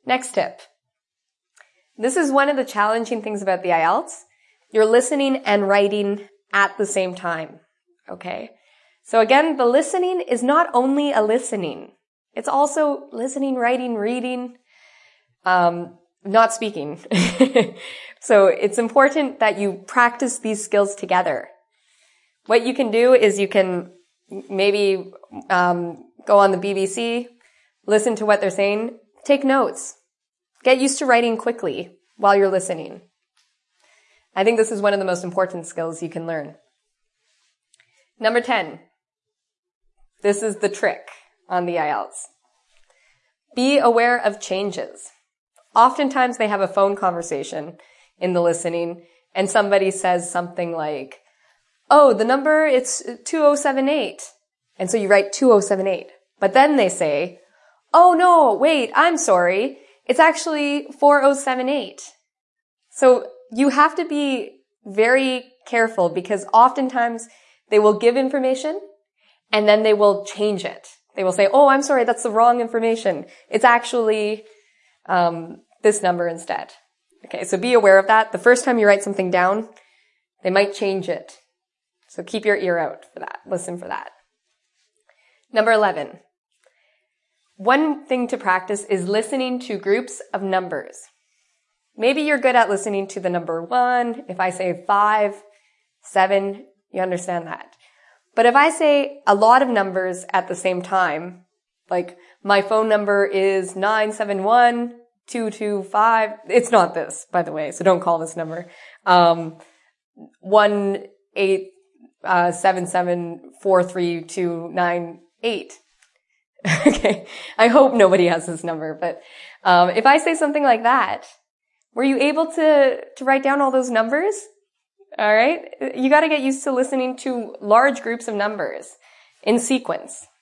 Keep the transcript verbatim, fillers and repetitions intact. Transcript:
Next tip. This is one of the challenging things about the I E L T S. You're listening and writing at the same time. Okay? So again, the listening is not only a listening. It's also listening, writing, reading, um, not speaking. So it's important that you practice these skills together. What you can do is you can maybe um, go on the B B C, listen to what they're saying, take notes. Get used to writing quickly while you're listening. I think this is one of the most important skills you can learn. Number ten. This is the trick on the I E L T S. Be aware of changes. Oftentimes they have a phone conversation in the listening and somebody says something like, oh, the number, it's two oh seven eight. And so you write two oh seven eight. But then they say, oh no, wait, I'm sorry. It's actually four oh seven eight. So you have to be very careful because oftentimes they will give information and then they will change it. They will say, oh, I'm sorry, that's the wrong information. It's actually um, this number instead. Okay, so be aware of that. The first time you write something down, they might change it. So keep your ear out for that. Listen for that. Number eleven. One thing to practice is listening to groups of numbers. Maybe you're good at listening to the number one. If I say five, seven, you understand that. But if I say a lot of numbers at the same time, like my phone number is nine seven one two two five, it's not this, by the way, so don't call this number, um, one eight seven seven four three two nine eight. Okay, I hope nobody has this number, but um, if I say something like that, were you able to, to write down all those numbers? All right. You got to get used to listening to large groups of numbers in sequence.